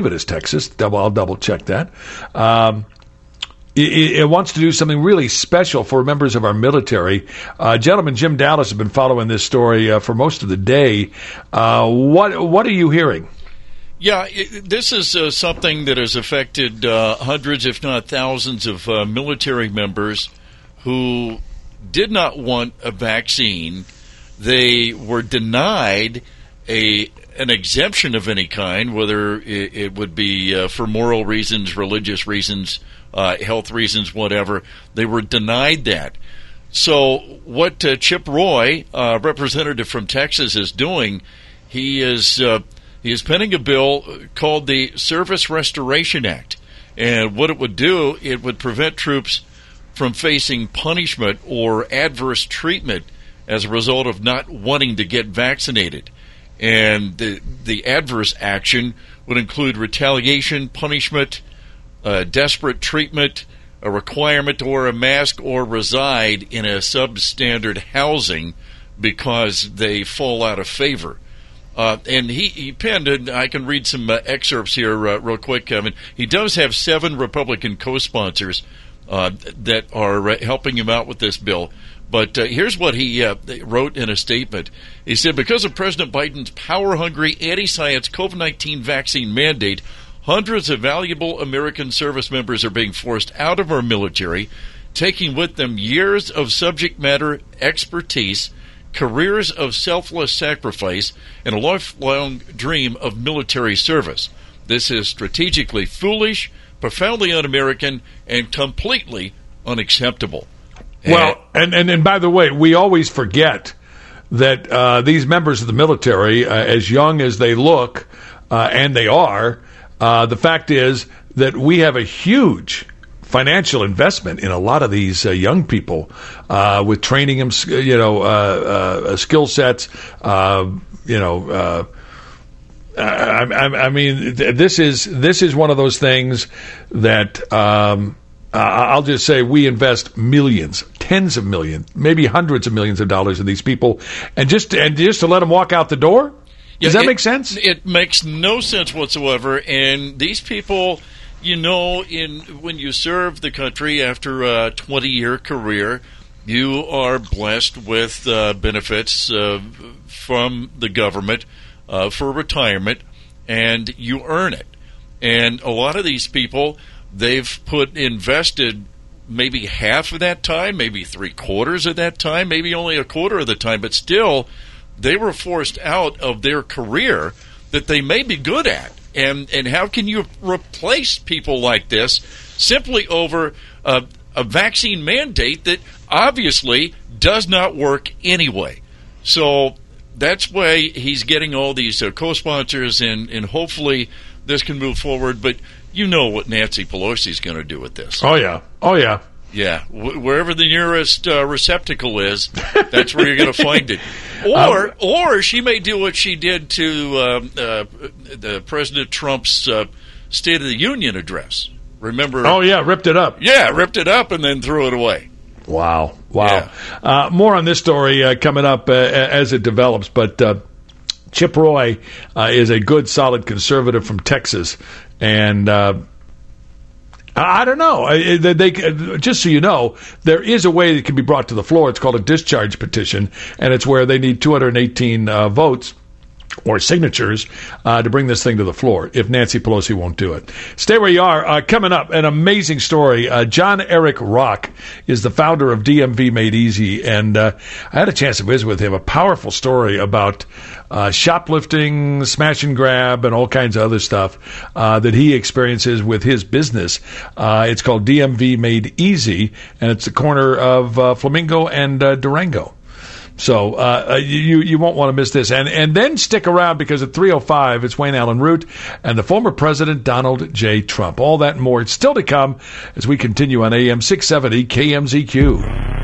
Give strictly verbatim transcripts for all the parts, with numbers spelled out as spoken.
believe it is Texas. Double, I'll double check that. Um, it, it wants to do something really special for members of our military. Uh, gentleman Jim Dallas has been following this story uh, for most of the day. Uh, what what are you hearing? Yeah, it, this is uh, something that has affected uh, hundreds, if not thousands, of uh, military members who did not want a vaccine. They were denied a an exemption of any kind, whether it, it would be uh, for moral reasons, religious reasons, uh, health reasons, whatever. They were denied that. So what uh, Chip Roy, uh, representative from Texas, is doing, he is uh, he is penning a bill called the Service Restoration Act. And what it would do, it would prevent troops from facing punishment or adverse treatment as a result of not wanting to get vaccinated. And the the adverse action would include retaliation, punishment, uh, desperate treatment, a requirement to wear a mask, or reside in a substandard housing because they fall out of favor. Uh, and he, he penned, and I can read some uh, excerpts here uh, real quick, Kevin. He does have seven Republican co-sponsors uh, that are uh, helping him out with this bill. But uh, here's what he uh, wrote in a statement. He said, because of President Biden's power-hungry, anti-science COVID nineteen vaccine mandate, hundreds of valuable American service members are being forced out of our military, taking with them years of subject matter expertise, careers of selfless sacrifice, and a lifelong dream of military service. This is strategically foolish, profoundly un-American, and completely unacceptable. Well, and, and, and by the way, we always forget that uh, these members of the military, uh, as young as they look, uh, and they are, uh, the fact is that we have a huge financial investment in a lot of these uh, young people uh, with training them, you know, uh, uh, skill sets, uh, you know. Uh, I, I, I mean, this is this is one of those things that. Um, Uh, I'll just say we invest millions, tens of millions, maybe hundreds of millions of dollars in these people, and just and just to let them walk out the door. Does yeah, that it, make sense? It makes no sense whatsoever. And these people, you know, in when you serve the country after a twenty-year career, you are blessed with uh, benefits uh, from the government uh, for retirement, and you earn it. And a lot of these people, they've put invested maybe half of that time, maybe three quarters of that time, maybe only a quarter of the time, but still they were forced out of their career that they may be good at. And and how can you replace people like this simply over a, a vaccine mandate that obviously does not work anyway? So that's why he's getting all these uh, co-sponsors, and, and hopefully this can move forward. But you know what Nancy Pelosi's going to do with this. Oh, yeah. Oh, yeah. Yeah. W- wherever the nearest uh, receptacle is, that's where you're going to find it. Or um, or she may do what she did to um, uh, the President Trump's uh, State of the Union address. Remember? Oh, yeah. Ripped it up. Yeah. Ripped it up and then threw it away. Wow. Wow. Yeah. Uh, more on this story uh, coming up uh, as it develops. But uh, Chip Roy uh, is a good, solid conservative from Texas. And uh, I don't know. They, they, just so you know, there is a way that can be brought to the floor. It's called a discharge petition, and it's where they need two hundred eighteen uh, votes or signatures uh, to bring this thing to the floor if Nancy Pelosi won't do it. Stay where you are. Uh, coming up, an amazing story. Uh, John Eric Rock is the founder of D M V Made Easy, and uh, I had a chance to visit with him. A powerful story about uh, shoplifting, smash and grab, and all kinds of other stuff uh, that he experiences with his business. Uh, it's called D M V Made Easy, and it's the corner of uh, Flamingo and uh, Durango. So uh, you you won't want to miss this. And and then stick around, because at three oh five, it's Wayne Allen Root and the former President Donald J. Trump. All that and more. It's still to come as we continue on A M six seventy K M Z Q.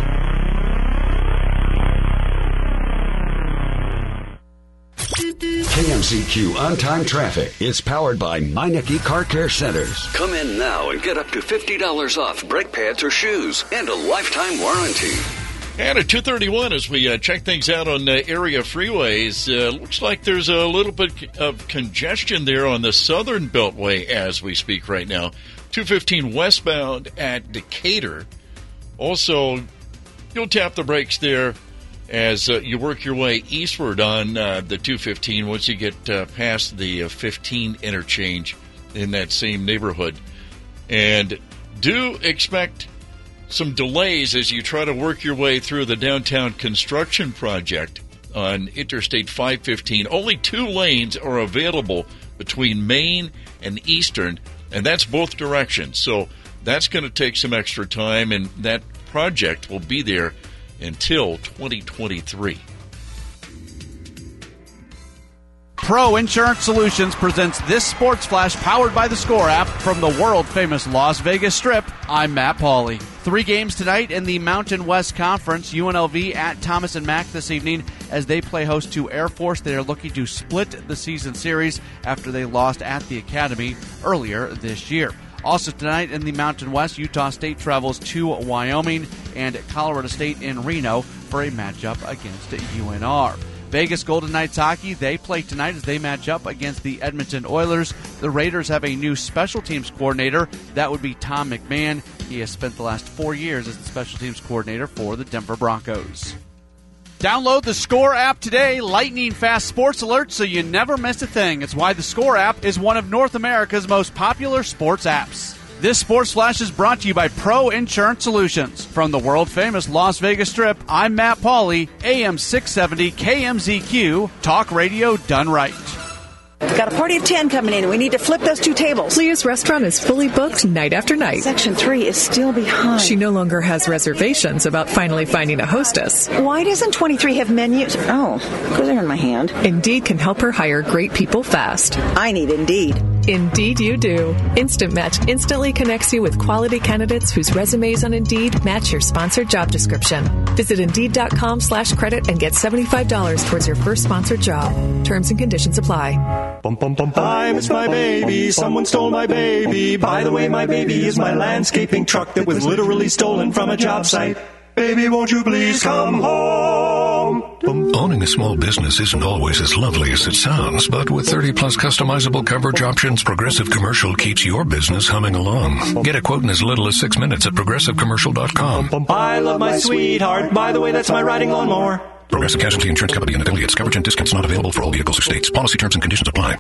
K M Z Q On-Time Traffic is powered by Meineke Car Care Centers. Come in now and get up to fifty dollars off brake pads or shoes and a lifetime warranty. And at two thirty-one, as we uh, check things out on uh, area freeways, uh, looks like there's a little bit of congestion there on the southern beltway as we speak right now. two fifteen westbound at Decatur. Also, you'll tap the brakes there as uh, you work your way eastward on uh, the two fifteen once you get uh, past the uh, fifteen interchange in that same neighborhood. And do expect some delays as you try to work your way through the downtown construction project on Interstate five fifteen. Only two lanes are available between Main and Eastern, and that's both directions. So that's going to take some extra time, and that project will be there until twenty twenty-three. Pro Insurance Solutions presents this Sports Flash powered by the Score app from the world-famous Las Vegas Strip. I'm Matt Pauley. Three games tonight in the Mountain West Conference. U N L V at Thomas and Mack this evening as they play host to Air Force. They are looking to split the season series after they lost at the Academy earlier this year. Also tonight in the Mountain West, Utah State travels to Wyoming and Colorado State in Reno for a matchup against U N R. Vegas Golden Knights hockey, they play tonight as they match up against the Edmonton Oilers. The Raiders have a new special teams coordinator. That would be Tom McMahon. He has spent the last four years as the special teams coordinator for the Denver Broncos. Download the Score app today. Lightning fast sports alerts so you never miss a thing. It's why the Score app is one of North America's most popular sports apps. This Sports Flash is brought to you by Pro Insurance Solutions. From the world-famous Las Vegas Strip, I'm Matt Pauley, A M six seventy K M Z Q, talk radio done right. We've got a party of ten coming in, and we need to flip those two tables. Leah's restaurant is fully booked night after night. Section three is still behind. She no longer has reservations about finally finding a hostess. Why doesn't twenty-three have menus? Oh, because they're in my hand. Indeed can help her hire great people fast. I need Indeed. Indeed you do. Instant Match instantly connects you with quality candidates whose resumes on Indeed match your sponsored job description. Visit Indeed.com slash credit and get seventy-five dollars towards your first sponsored job. Terms and conditions apply. Bum, bum, bum, I miss my baby. Someone stole my baby. By the way, my baby is my landscaping truck that was literally stolen from a job site. Baby, won't you please come home? Owning a small business isn't always as lovely as it sounds, but with thirty plus customizable coverage options, Progressive Commercial keeps your business humming along. Get a quote in as little as six minutes at progressive commercial dot com. I love my sweetheart. By the way, that's my riding lawnmower. Progressive Casualty Insurance Company and affiliates. Coverage and discounts not available for all vehicles or states. Policy terms and conditions apply.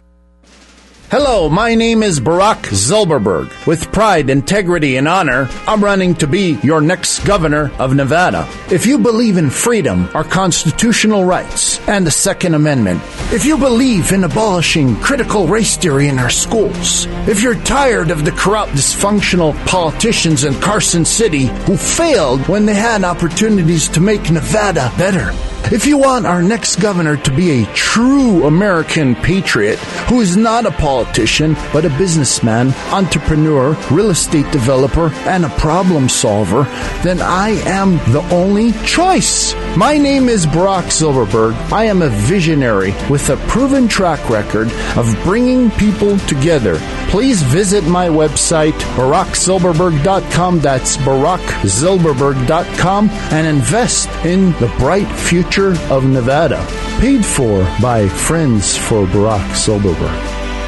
Hello, my name is Barack Zilberberg. With pride, integrity, and honor, I'm running to be your next governor of Nevada. If you believe in freedom, our constitutional rights, and the Second Amendment, if you believe in abolishing critical race theory in our schools, if you're tired of the corrupt, dysfunctional politicians in Carson City who failed when they had opportunities to make Nevada better, if you want our next governor to be a true American patriot who is not a politician but a businessman, entrepreneur, real estate developer, and a problem solver, then I am the only choice. My name is Barack Zilberberg. I am a visionary with a proven track record of bringing people together. Please visit my website, barack zilberberg dot com. That's barack zilberberg dot com, and invest in the bright future of Nevada. Paid for by Friends for Barack Zilberberg.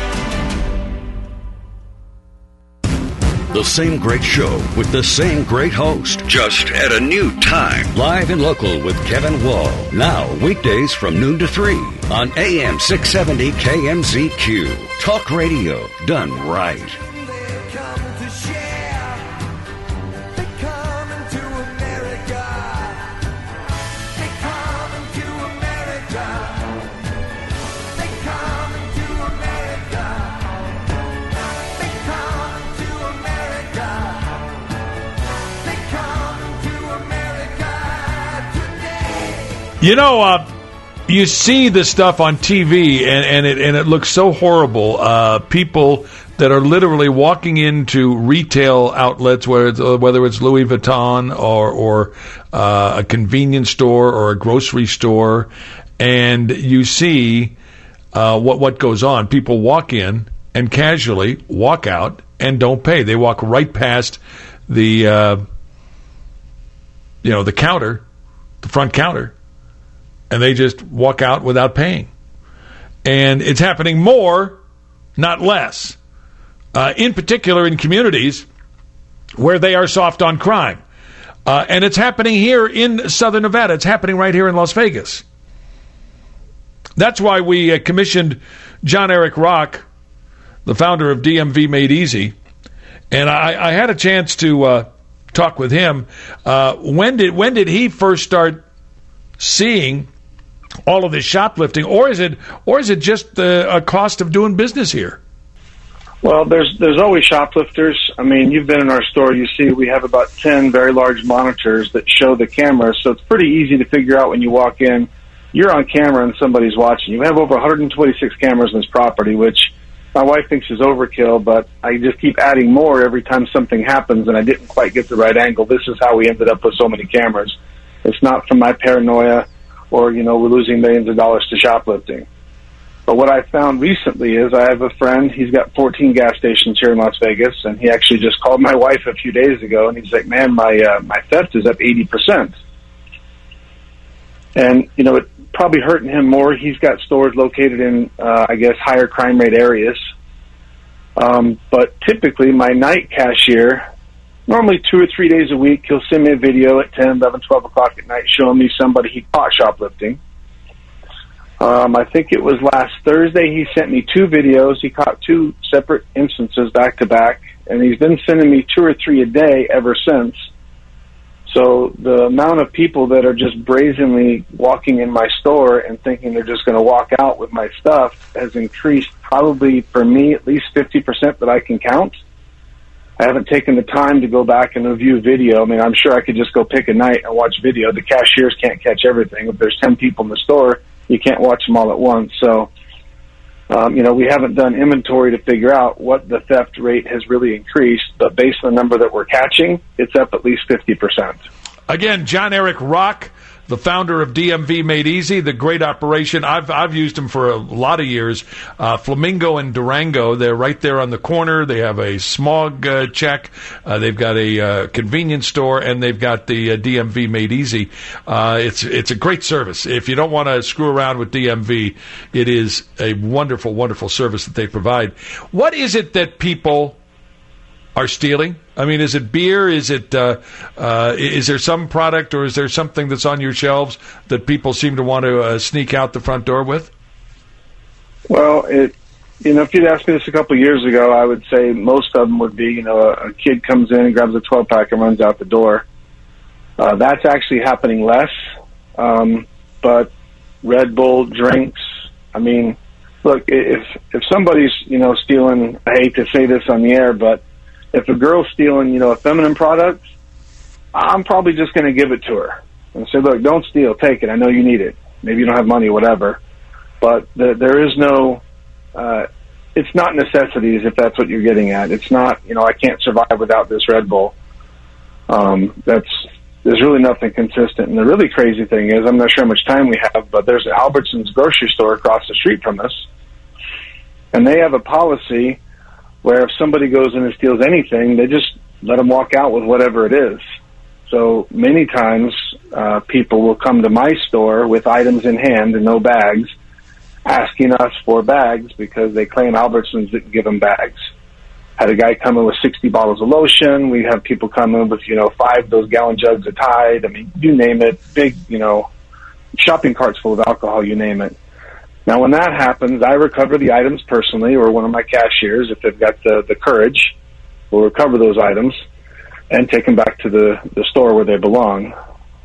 The same great show with the same great host, just at a new time. Live and local with Kevin Wall. Now, weekdays from noon to three on A M six seventy K M Z Q. Talk radio done right. You know, uh, you see this stuff on T V, and, and it and it looks so horrible. Uh, people that are literally walking into retail outlets, whether it's, uh, whether it's Louis Vuitton or or uh, a convenience store or a grocery store, and you see uh, what what goes on. People walk in and casually walk out and don't pay. They walk right past the uh, you know the counter the front counter, and they just walk out without paying. And it's happening more, not less, uh, in particular in communities where they are soft on crime. Uh, and it's happening here in Southern Nevada. It's happening right here in Las Vegas. That's why we uh, commissioned John Eric Rock, the founder of D M V Made Easy. And I, I had a chance to uh, talk with him. Uh, when did when did he first start seeing all of this shoplifting, or is it or is it just uh, a cost of doing business here? Well, there's there's always shoplifters. I mean, you've been in our store. You see we have about ten very large monitors that show the cameras, so it's pretty easy to figure out when you walk in, you're on camera and somebody's watching. You have over one hundred twenty-six cameras in this property, which my wife thinks is overkill, but I just keep adding more every time something happens, and I didn't quite get the right angle. This is how we ended up with so many cameras. It's not from my paranoia or, you know, we're losing millions of dollars to shoplifting. But what I found recently is I have a friend, he's got fourteen gas stations here in Las Vegas, and he actually just called my wife a few days ago, and he's like, man, my uh, my theft is up eighty percent. And, you know, it probably hurting him more. He's got stores located in, uh, I guess, higher crime rate areas. Um, but typically my night cashier, normally two or three days a week, he'll send me a video at ten, eleven, twelve o'clock at night showing me somebody he caught shoplifting. Um, I think it was last Thursday he sent me two videos. He caught two separate instances back to back, and he's been sending me two or three a day ever since. So the amount of people that are just brazenly walking in my store and thinking they're just going to walk out with my stuff has increased probably for me at least fifty percent that I can count. I haven't taken the time to go back and review video. I mean, I'm sure I could just go pick a night and watch video. The cashiers can't catch everything. If there's ten people in the store, you can't watch them all at once. So, um, you know, we haven't done inventory to figure out what the theft rate has really increased, but based on the number that we're catching, it's up at least fifty percent. Again, John Eric Rock, the founder of D M V Made Easy, the great operation. I've I've used them for a lot of years. Uh, Flamingo and Durango, they're right there on the corner. They have a smog uh, check. Uh, they've got a uh, convenience store, and they've got the uh, D M V Made Easy. Uh, it's it's a great service. If you don't want to screw around with D M V, it is a wonderful, wonderful service that they provide. What is it that people are stealing? I mean, is it beer? Is it uh, uh, is there some product, or is there something that's on your shelves that people seem to want to uh, sneak out the front door with? Well, it you know, if you'd asked me this a couple of years ago, I would say most of them would be, you know, a, a kid comes in and grabs a twelve pack and runs out the door. Uh, that's actually happening less. Um, but Red Bull drinks. I mean, look, if if somebody's, you know, stealing, I hate to say this on the air, but if a girl's stealing, you know, a feminine product, I'm probably just going to give it to her and say, look, don't steal, take it. I know you need it. Maybe you don't have money, whatever. But the, there is no, uh, it's not necessities if that's what you're getting at. It's not, you know, I can't survive without this Red Bull. Um, that's, there's really nothing consistent. And the really crazy thing is, I'm not sure how much time we have, but there's Albertsons grocery store across the street from us. And they have a policy where if somebody goes in and steals anything, they just let them walk out with whatever it is. So many times uh, people will come to my store with items in hand and no bags, asking us for bags because they claim Albertsons didn't give them bags. Had a guy come in with sixty bottles of lotion. We have people come in with, you know, five of those gallon jugs of Tide. I mean, you name it, big, you know, shopping carts full of alcohol, you name it. Now, when that happens, I recover the items personally, or one of my cashiers, if they've got the, the courage, will recover those items and take them back to the, the store where they belong.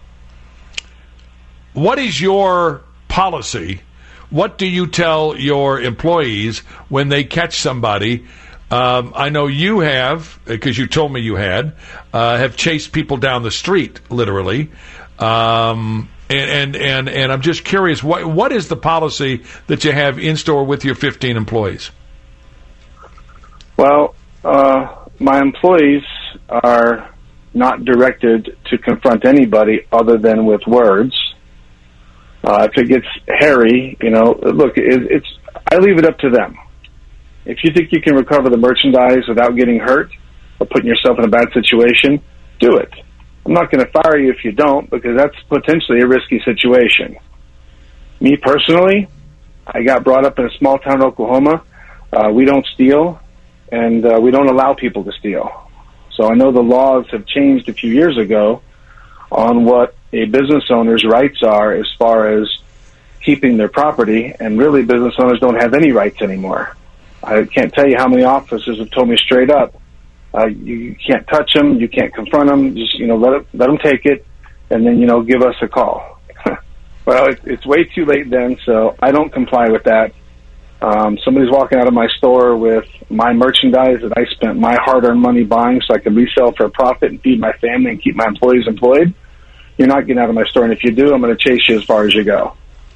What is your policy? What do you tell your employees when they catch somebody? Um, I know you have, because you told me you had, uh, have chased people down the street, literally. Um And, and and and I'm just curious, what what is the policy that you have in store with your fifteen employees? Well, uh, my employees are not directed to confront anybody other than with words. Uh, if it gets hairy, you know, look, it, it's I leave it up to them. If you think you can recover the merchandise without getting hurt or putting yourself in a bad situation, do it. I'm not going to fire you if you don't, because that's potentially a risky situation. Me personally, I got brought up in a small town in Oklahoma. Uh, we don't steal, and uh, we don't allow people to steal. So I know the laws have changed a few years ago on what a business owner's rights are as far as keeping their property, and really business owners don't have any rights anymore. I can't tell you how many officers have told me straight up, uh, you, you can't touch them, you can't confront them, just, you know, let it, let them take it, and then, you know, give us a call. Well, it, it's way too late then, so I don't comply with that. Um, somebody's walking out of my store with my merchandise that I spent my hard-earned money buying so I could resell for a profit and feed my family and keep my employees employed. You're not getting out of my store, and if you do, I'm going to chase you as far as you go.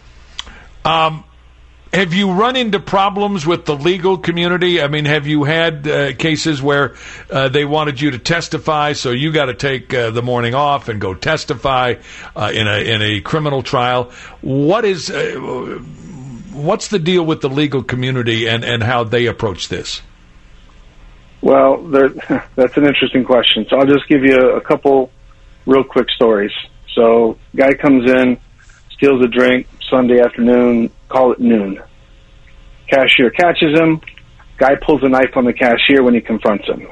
Um, have you run into problems with the legal community? I mean, have you had uh, cases where uh, they wanted you to testify, so you got to take uh, the morning off and go testify uh, in a in a criminal trial? What is uh, what's the deal with the legal community and, and how they approach this? Well, there, that's an interesting question. So I'll just give you a couple real quick stories. So guy comes in, steals a drink, Sunday afternoon, call it noon. Cashier catches him. Guy pulls a knife on the cashier when he confronts him.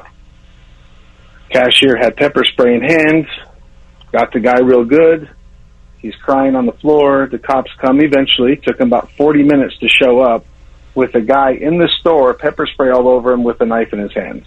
Cashier had pepper spray in hands, got the guy real good. He's crying on the floor. The cops come eventually. Took him about forty minutes to show up with a guy in the store, pepper spray all over him with a knife in his hand.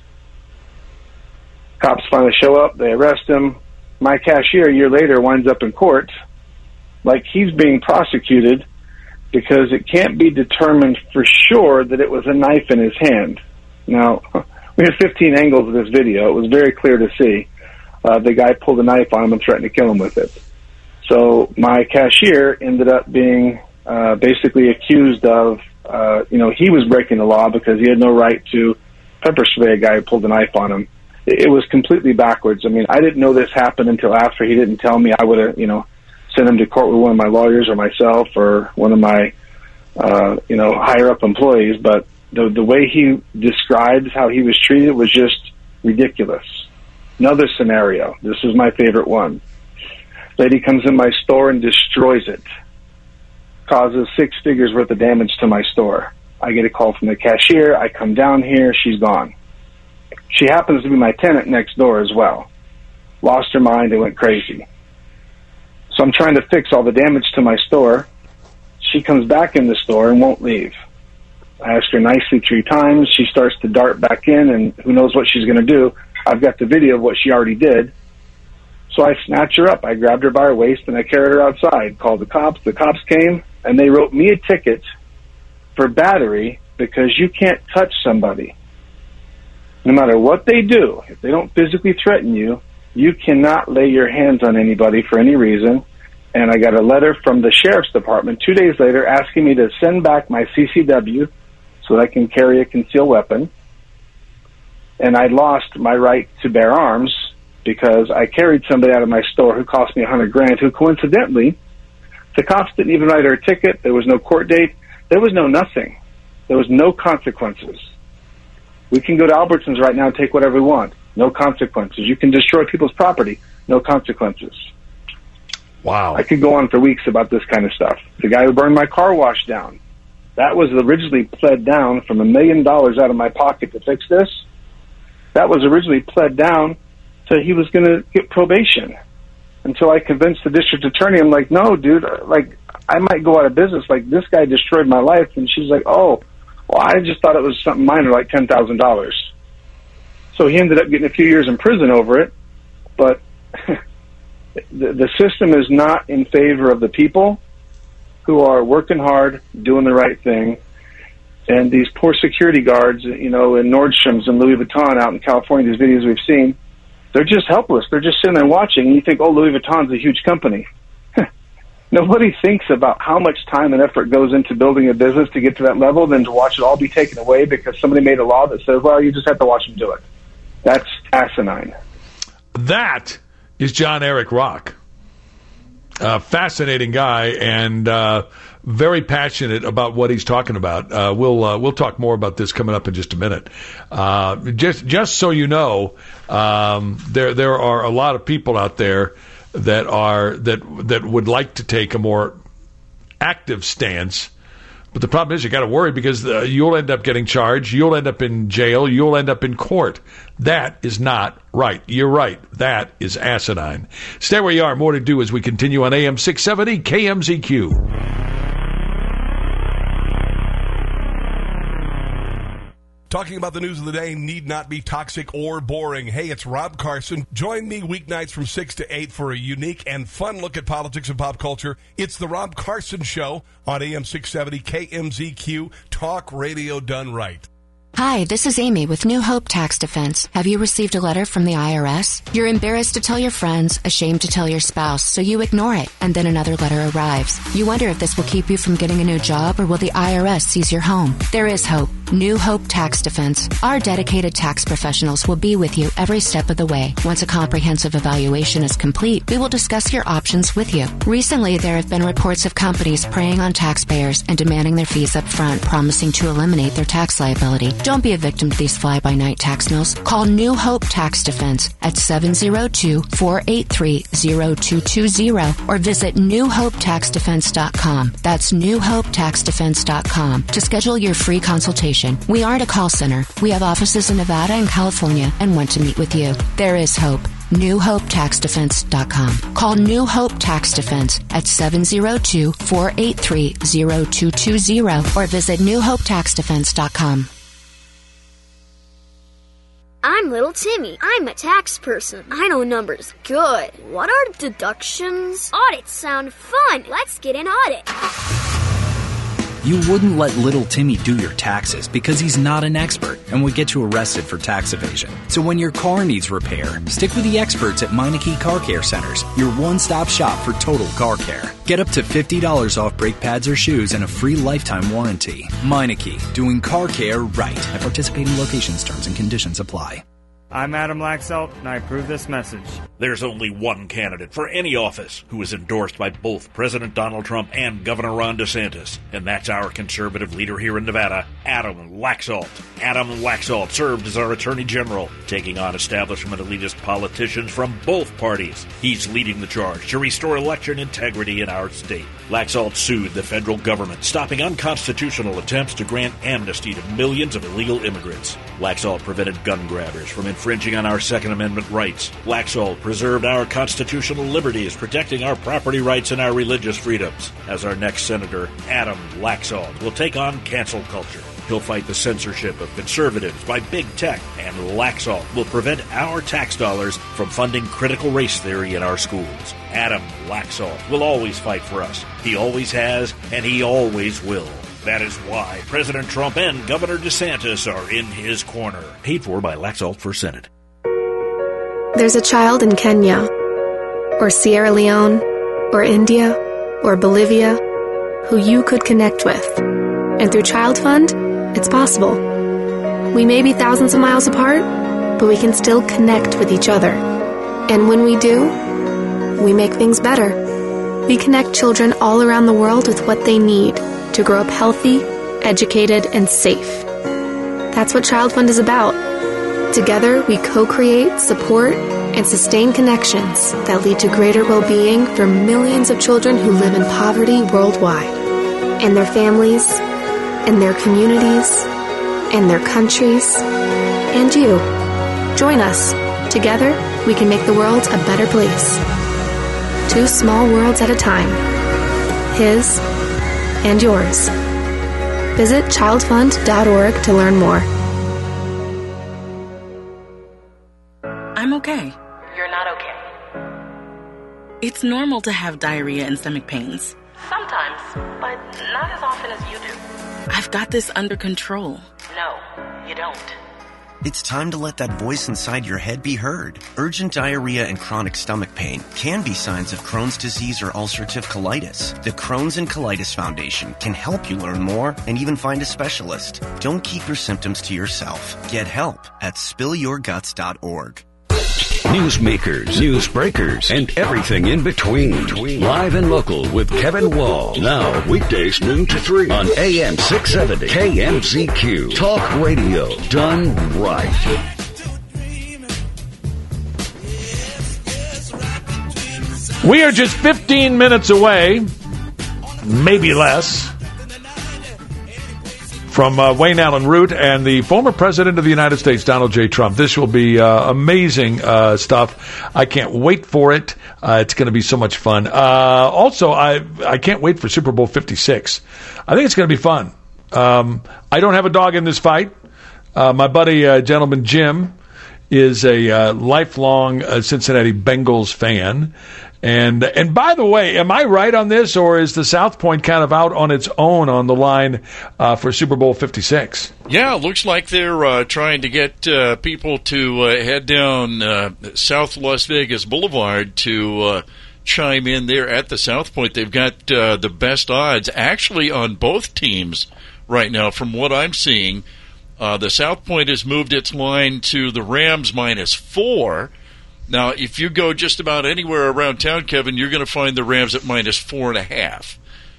Cops finally show up. They arrest him. My cashier, a year later, winds up in court like he's being prosecuted because it can't be determined for sure that it was a knife in his hand. Now, we had fifteen angles of this video. It was very clear to see. Uh, the guy pulled a knife on him and threatened to kill him with it. So my cashier ended up being uh, basically accused of, uh, you know, he was breaking the law because he had no right to pepper spray a guy who pulled a knife on him. It, it was completely backwards. I mean, I didn't know this happened until after he didn't tell me. I would have, you know, sent him to court with one of my lawyers or myself or one of my, uh, you know, higher up employees. But the the way he describes how he was treated was just ridiculous. Another scenario. This is my favorite one. Lady comes in my store and destroys it. Causes six figures worth of damage to my store. I get a call from the cashier. I come down here. She's gone. She happens to be my tenant next door as well. Lost her mind and went crazy. So I'm trying to fix all the damage to my store. She comes back in the store and won't leave. I ask her nicely three times. She starts to dart back in, and who knows what she's going to do. I've got the video of what she already did. So I snatched her up. I grabbed her by her waist, and I carried her outside, called the cops. The cops came, and they wrote me a ticket for battery because you can't touch somebody. No matter what they do, if they don't physically threaten you, you cannot lay your hands on anybody for any reason. And I got a letter from the sheriff's department two days later asking me to send back my C C W so that I can carry a concealed weapon. And I lost my right to bear arms because I carried somebody out of my store who cost me a hundred grand, who coincidentally, the cops didn't even write her a ticket. There was no court date. There was no nothing. There was no consequences. We can go to Albertsons right now and take whatever we want. No consequences. You can destroy people's property. No consequences. Wow. I could go on for weeks about this kind of stuff. The guy who burned my car wash down, that was originally pled down from a million dollars out of my pocket to fix this. That was originally pled down so he was going to get probation. Until I convinced the district attorney, I'm like, no, dude, like, I might go out of business. Like, this guy destroyed my life. And she's like, oh, well, I just thought it was something minor, like ten thousand dollars. So he ended up getting a few years in prison over it. But the, the system is not in favor of the people who are working hard, doing the right thing. And these poor security guards, you know, in Nordstrom's and Louis Vuitton out in California, these videos we've seen, they're just helpless. They're just sitting there watching, and you think, oh, Louis Vuitton's a huge company. Nobody thinks about how much time and effort goes into building a business to get to that level than to watch it all be taken away because somebody made a law that says, well, you just have to watch them do it. That's asinine. That is John Eric Rock. Uh, fascinating guy and uh, very passionate about what he's talking about. Uh, we'll uh, we'll talk more about this coming up in just a minute. Uh, just just so you know, um, there there are a lot of people out there that are that that would like to take a more active stance. But the problem is you got to worry because uh, you'll end up getting charged. You'll end up in jail. You'll end up in court. That is not right. You're right. That is asinine. Stay where you are. More to do as we continue on A M six seventy K M Z Q. Talking about the news of the day need not be toxic or boring. Hey, it's Rob Carson. Join me weeknights from six to eight for a unique and fun look at politics and pop culture. It's the Rob Carson Show on A M six seventy K M Z Q, talk radio done right. Hi, this is Amy with New Hope Tax Defense. Have you received a letter from the I R S? You're embarrassed to tell your friends, ashamed to tell your spouse, so you ignore it, and then another letter arrives. You wonder if this will keep you from getting a new job, or will the I R S seize your home? There is hope. New Hope Tax Defense. Our dedicated tax professionals will be with you every step of the way. Once a comprehensive evaluation is complete, we will discuss your options with you. Recently, there have been reports of companies preying on taxpayers and demanding their fees up front, promising to eliminate their tax liability. Don't be a victim to these fly-by-night tax mills. Call New Hope Tax Defense at seven zero two, four eight three, zero two two zero or visit new hope tax defense dot com. That's new hope tax defense dot com to schedule your free consultation. We aren't a call center. We have offices in Nevada and California and want to meet with you. There is hope. new hope tax defense dot com. Call New Hope Tax Defense at seven zero two, four eight three, zero two two zero or visit new hope tax defense dot com. I'm little Timmy. I'm a tax person. I know numbers good. What are deductions? Audits sound fun. Let's get an audit. You wouldn't let little Timmy do your taxes because he's not an expert and would get you arrested for tax evasion. So when your car needs repair, stick with the experts at Meineke Car Care Centers, your one-stop shop for total car care. Get up to fifty dollars off brake pads or shoes and a free lifetime warranty. Meineke, doing car care right. At participating locations, terms and conditions apply. I'm Adam Laxalt, and I approve this message. There's only one candidate for any office who is endorsed by both President Donald Trump and Governor Ron DeSantis, and that's our conservative leader here in Nevada, Adam Laxalt. Adam Laxalt served as our Attorney General, taking on establishment elitist politicians from both parties. He's leading the charge to restore election integrity in our state. Laxalt sued the federal government, stopping unconstitutional attempts to grant amnesty to millions of illegal immigrants. Laxalt prevented gun grabbers from infringing on our Second Amendment rights. Laxalt preserved our constitutional liberties, protecting our property rights and our religious freedoms. As our next senator, Adam Laxalt will take on cancel culture. He'll fight the censorship of conservatives by big tech, and Laxalt will prevent our tax dollars from funding critical race theory in our schools. Adam Laxalt will always fight for us. He always has, and he always will. That is why President Trump and Governor DeSantis are in his corner. Paid for by Laxalt for Senate. There's a child in Kenya, or Sierra Leone, or India, or Bolivia, who you could connect with. And through Child Fund, it's possible. We may be thousands of miles apart, but we can still connect with each other. And when we do, we make things better. We connect children all around the world with what they need to grow up healthy, educated, and safe. That's what Child Fund is about. Together, we co-create, support, and sustain connections that lead to greater well-being for millions of children who live in poverty worldwide, and their families, and their communities, and their countries, and you. Join us. Together, we can make the world a better place. Two small worlds at a time. His and yours. Visit child fund dot org to learn more. I'm okay. You're not okay. It's normal to have diarrhea and stomach pains. Sometimes, but not as often as you do. I've got this under control. No, you don't. It's time to let that voice inside your head be heard. Urgent diarrhea and chronic stomach pain can be signs of Crohn's disease or ulcerative colitis. The Crohn's and Colitis Foundation can help you learn more and even find a specialist. Don't keep your symptoms to yourself. Get help at spill your guts dot org. newsmakers, newsbreakers, and everything in between. Live and local with Kevin Wall. Now, weekdays noon to three on A M six seventy K M Z Q. Talk radio done right. We are just fifteen minutes away, maybe less, from uh, Wayne Allen Root and the former president of the United States, Donald J. Trump. This will be uh, amazing uh, stuff. I can't wait for it. Uh, it's going to be so much fun. Uh, also, I I can't wait for Super Bowl fifty-six. I think it's going to be fun. Um, I don't have a dog in this fight. Uh, my buddy, uh, gentleman Jim, is a uh, lifelong uh, Cincinnati Bengals fan. And and by the way, am I right on this, or is the South Point kind of out on its own on the line uh, for Super Bowl fifty-six? Yeah, it looks like they're uh, trying to get uh, people to uh, head down uh, South Las Vegas Boulevard to uh, chime in there at the South Point. They've got uh, the best odds actually on both teams right now from what I'm seeing. Uh, the South Point has moved its line to the Rams minus four. Now, if you go just about anywhere around town, Kevin, you're going to find the Rams at minus four and a half.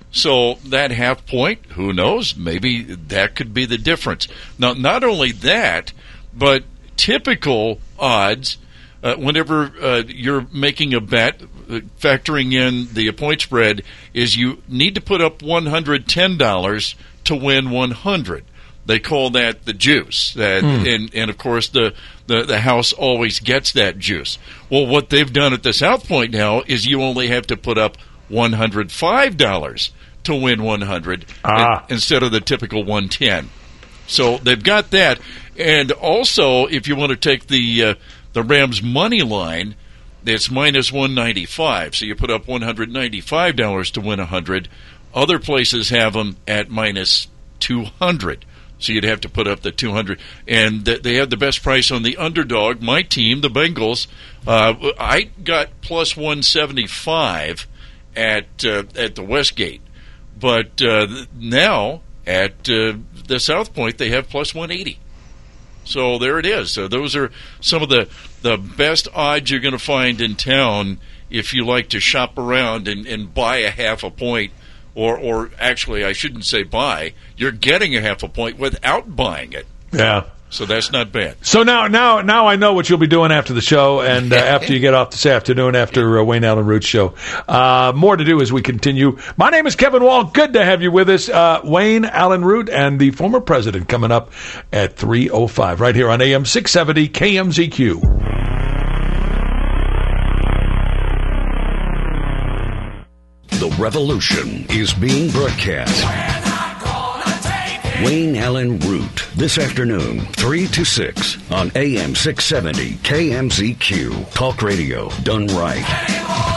So that half point, who knows? Maybe that could be the difference. Now, not only that, but typical odds, uh, whenever uh, you're making a bet, uh, factoring in the point spread, is you need to put up one hundred ten dollars to win one hundred dollars. They call that the juice. That, mm. and, and, of course, the, the, the house always gets that juice. Well, what they've done at the South Point now is you only have to put up one hundred five dollars to win one hundred ah. instead of the typical one hundred ten dollars. So they've got that. And also, if you want to take the uh, the Rams money line, it's minus one ninety-five. So you put up one hundred ninety-five dollars to win one hundred. Other places have them at minus two hundred. So you'd have to put up the two hundred. And th- they have the best price on the underdog, my team, the Bengals. Uh, I got plus one seventy-five at uh, at the Westgate. But uh, now at uh, the South Point, they have plus one eighty. So there it is. So those are some of the, the best odds you're going to find in town if you like to shop around and, and buy a half a point. Or, or actually, I shouldn't say buy. You're getting a half a point without buying it. Yeah. So that's not bad. So now, now, now I know what you'll be doing after the show, and uh, after you get off this afternoon, after uh, Wayne Allen Root's show. Uh, more to do as we continue. My name is Kevin Wall. Good to have you with us, uh, Wayne Allen Root, and the former president coming up at three oh five right here on A M six seventy K M Z Q. The revolution is being broadcast. Wayne Allen Root, this afternoon, three to six on A M six seventy K M Z Q. Talk radio done right.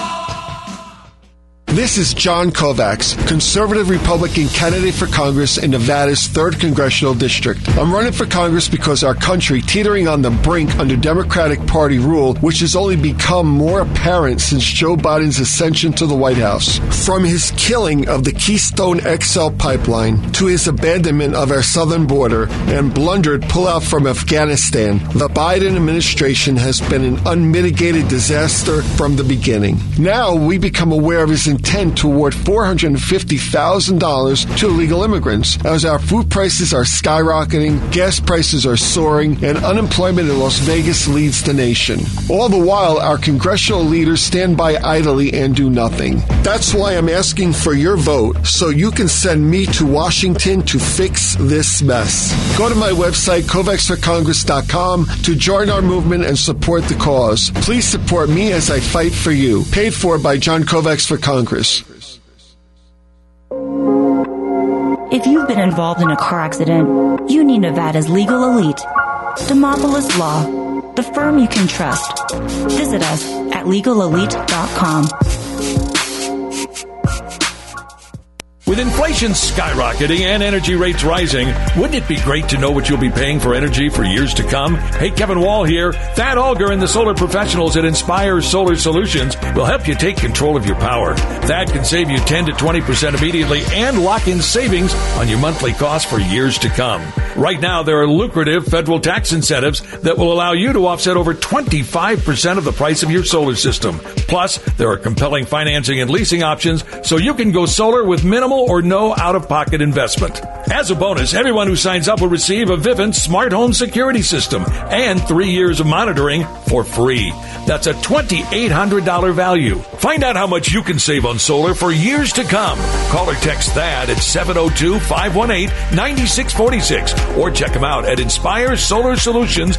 This is John Kovacs, conservative Republican candidate for Congress in Nevada's third Congressional District. I'm running for Congress because our country, teetering on the brink under Democratic Party rule, which has only become more apparent since Joe Biden's ascension to the White House. From his killing of the Keystone X L pipeline to his abandonment of our southern border and blundered pullout from Afghanistan, the Biden administration has been an unmitigated disaster from the beginning. Now we become aware of his intent to award four hundred fifty thousand dollars to illegal immigrants as our food prices are skyrocketing, gas prices are soaring, and unemployment in Las Vegas leads the nation. All the while, our congressional leaders stand by idly and do nothing. That's why I'm asking for your vote so you can send me to Washington to fix this mess. Go to my website, kovacs for congress dot com, to join our movement and support the cause. Please support me as I fight for you. Paid for by John Kovacs for Congress. If you've been involved in a car accident, you need Nevada's legal elite, Demopolis Law, the firm you can trust. Visit us at legal elite dot com. With With inflation skyrocketing and energy rates rising, wouldn't it be great to know what you'll be paying for energy for years to come? Hey, Kevin Wall here. Thad Alger and the solar professionals at Inspire Solar Solutions will help you take control of your power. Thad can save you ten to twenty percent immediately and lock in savings on your monthly cost for years to come. Right now, there are lucrative federal tax incentives that will allow you to offset over twenty-five percent of the price of your solar system. Plus, there are compelling financing and leasing options so you can go solar with minimal or no out-of-pocket investment. As a bonus, everyone who signs up will receive a Vivint smart home security system and three years of monitoring for free. That's a twenty-eight hundred dollars value. Find out how much you can save on solar for years to come. Call or text THAD at seven oh two, five one eight, nine six four six or check them out at Inspire Solar Solutions